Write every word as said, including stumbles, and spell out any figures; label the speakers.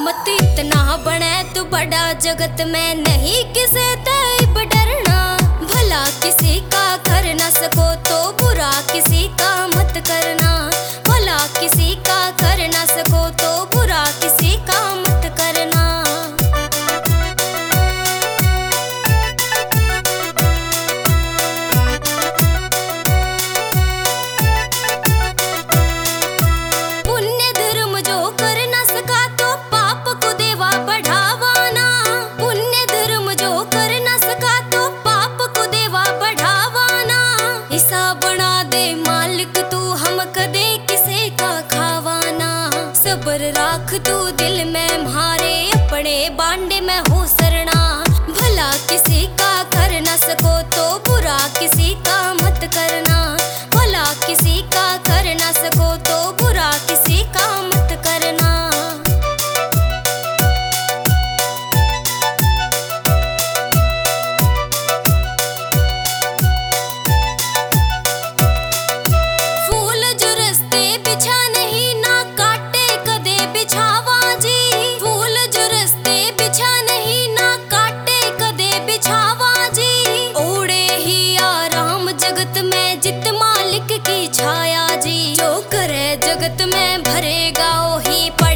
Speaker 1: मत इतना बने तू बड़ा, जगत में नहीं किसे तैब डरना। भला किसी का कर न सको तो बुरा किसी का मत करना। भला किसी का कर न सको तो बुरा किसी का मत करना। पुण्य धर्म जो कर न सका तो पाप को देवा बढ़ावाना। पुण्य धर्म जो कर न सका तो पाप को देवा बढ़ावाना। ऐसा बना दे मालिक तू हम कदे किसे का खावाना। सब्र राख तू दिल में म्हारे, अपने बांडे में हो सरना। भला किसी का कर न सको तो बुरा किसी का मत करना। भला किसी का कर न सको तो बुरा किसी का मत करना। फूल जो रस्ते बिछा नहीं ना काटे कदे बिछावा जी। फूल जो रस्ते बिछा नहीं ना काटे कदे बिछावा जी। ओढ़े ही आराम जगत में जित मालिक की छाया जी। जो करे जगत में भरेगा ही पड़